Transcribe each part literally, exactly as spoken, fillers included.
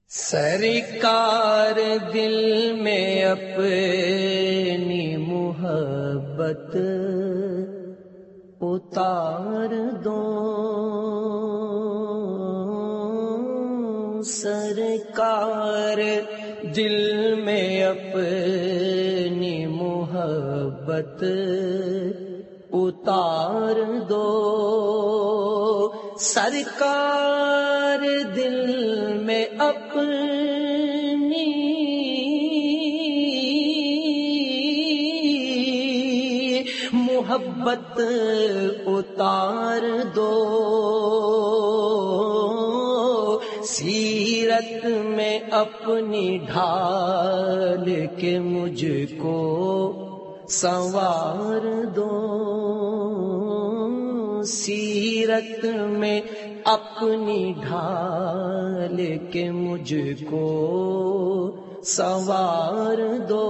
سرکار دل میں اپنی محبت اتار دو، سرکار دل میں اپنی محبت اتار دو، سرکار دل میں اپنی محبت اتار دو، سیرت میں اپنی ڈھال کے مجھ کو سنوار دو، سیرت میں اپنی ڈھال کے مجھ کو سنوار دو،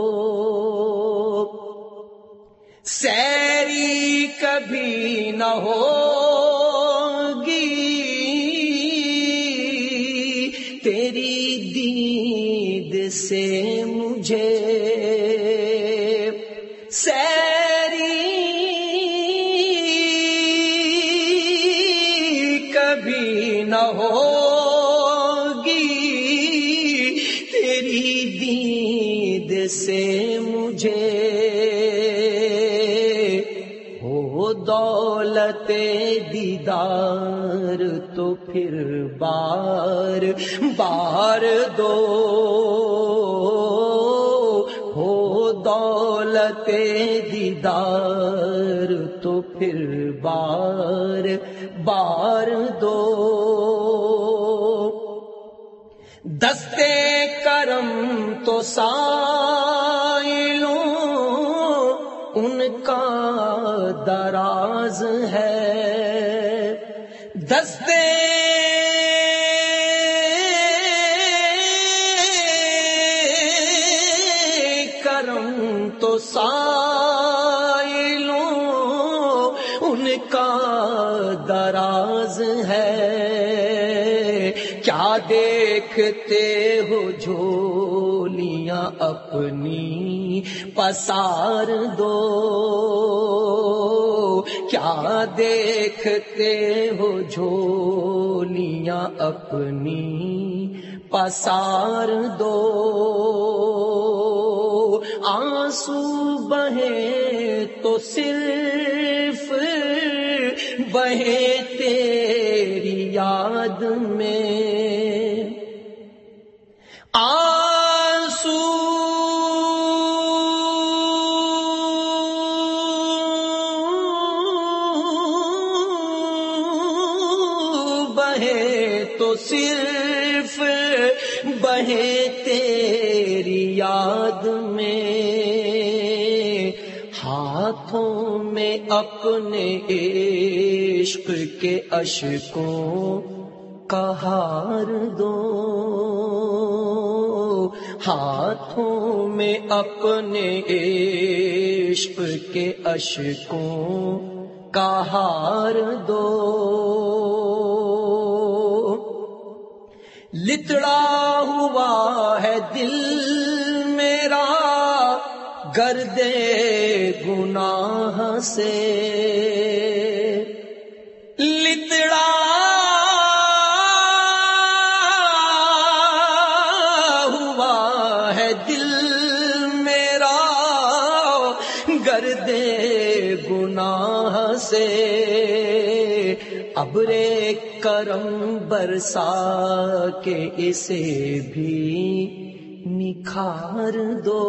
سیری کبھی نہ ہوگی تیری دید سے مجھے، سیری کبھی نہ ہوگی تیری دید سے مجھے، ہو دولت دیدار تو پھر بار بار دو، ہو دولت دیدار تو پھر بار بار دو، دستے کرم تو سائلوں ان کا دراز ہے، دستے کرم تو سائلوں ان کا دراز ہے، کیا دیکھتے ہو جھولیاں اپنی پسار دو، کیا دیکھتے ہو جھولیاں اپنی پسار دو، آنسو بہے تو صرف بہے تیری یاد میں، آنسو بہے تو صرف بہے تیری یاد میں، ہاتھوں میں اپنے عشق کے اشکوں کا ہار دو، ہاتھوں میں اپنے عشق کے اشکوں کا ہار دو، لتڑا ہوا ہے دل میرا گرد گناہ سے، لتڑا ہوا ہے دل میرا گرد گناہ سے، ابر کرم برسا کے اسے بھی نکھار دو،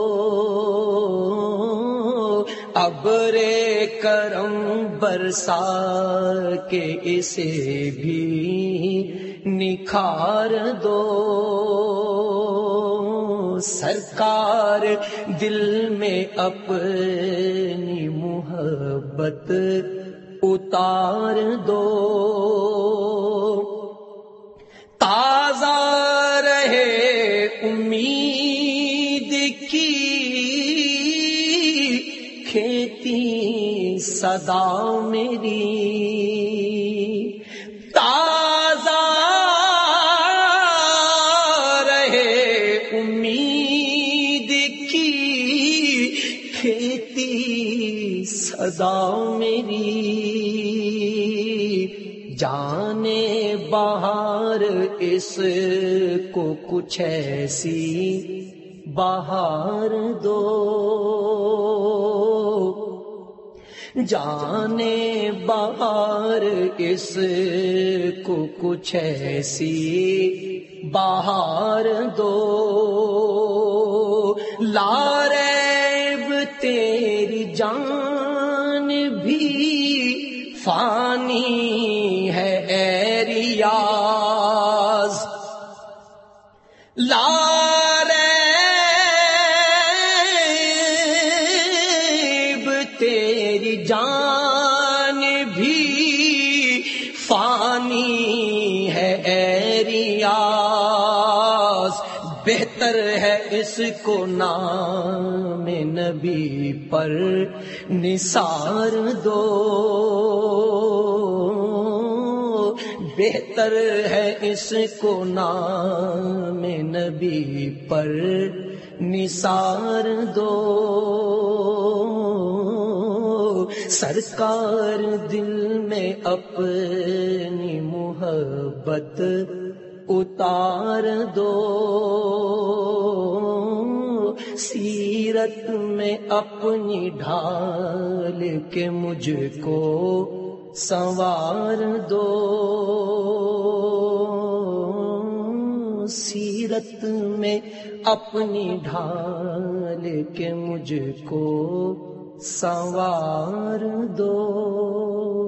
ابر کرم برسا کے اسے بھی نکھار دو، سرکار دل میں اپنی محبت اتار دو، تازہ رہے امید کی کھیتی صدا میری، تازہ صدا میری، جانے بہار اس کو کچھ ایسی بہار دو، جانے بہار اس کو کچھ ایسی بہار دو، لا ریب تیری جان بھی فانی ہے اے ریاض، لا ریب تیری جان بھی فانی ہے اے ریاض، بہتر ہے اس کو نام نبی پر نثار دو، بہتر ہے اس کو نام نبی پر نثار دو، سرکار دل میں اپنی محبت اتار دو، سیرت میں اپنی ڈھال کے مجھ کو سنوار دو، سیرت میں اپنی ڈھال کے مجھ کو سنوار دو۔